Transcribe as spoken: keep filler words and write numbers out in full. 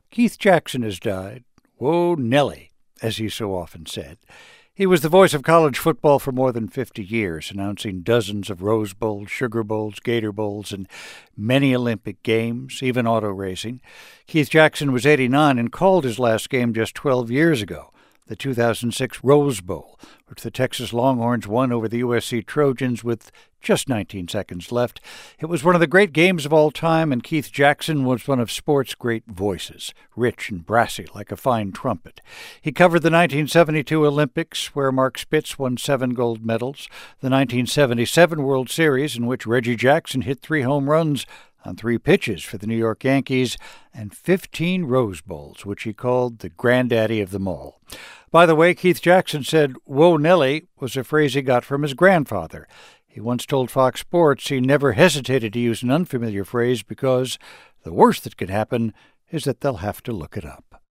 Keith Jackson has died. Whoa, Nelly, as he so often said. He was the voice of college football for more than fifty years, announcing dozens of Rose Bowls, Sugar Bowls, Gator Bowls, and many Olympic Games, even auto racing. Keith Jackson was eighty-nine and called his last game just twelve years ago, the two thousand six Rose Bowl, which the Texas Longhorns won over the U S C Trojans with just nineteen seconds left. It was one of the great games of all time, and Keith Jackson was one of sport's great voices, rich and brassy like a fine trumpet. He covered the nineteen seventy-two Olympics, where Mark Spitz won seven gold medals, the nineteen seventy-seven World Series, in which Reggie Jackson hit three home runs on three pitches for the New York Yankees, and fifteen Rose Bowls, which he called the granddaddy of them all. By the way, Keith Jackson said, "Whoa, Nelly," was a phrase he got from his grandfather. He once told Fox Sports he never hesitated to use an unfamiliar phrase because the worst that could happen is that they'll have to look it up.